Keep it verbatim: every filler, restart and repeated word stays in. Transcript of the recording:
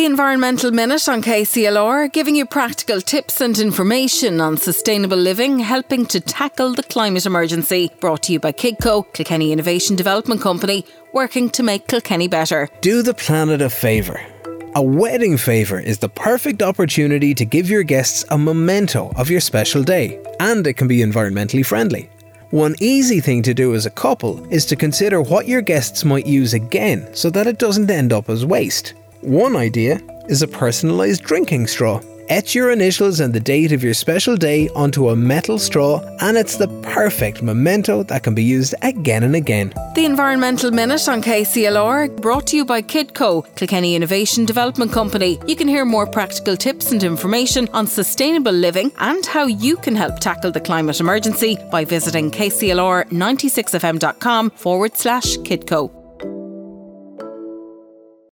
The Environmental Minute on K C L R, giving you practical tips and information on sustainable living, helping to tackle the climate emergency. Brought to you by Kidco, Kilkenny Innovation Development Company, working to make Kilkenny better. Do the planet a favour. A wedding favour is the perfect opportunity to give your guests a memento of your special day, and it can be environmentally friendly. One easy thing to do as a couple is to consider what your guests might use again so that it doesn't end up as waste. One idea is a personalised drinking straw. Etch your initials and the date of your special day onto a metal straw, and it's the perfect memento that can be used again and again. The Environmental Minute on K C L R, brought to you by Kidco, Kilkenny Innovation Development Company. You can hear more practical tips and information on sustainable living and how you can help tackle the climate emergency by visiting kclr ninety-six f m dot com forward slash Kidco.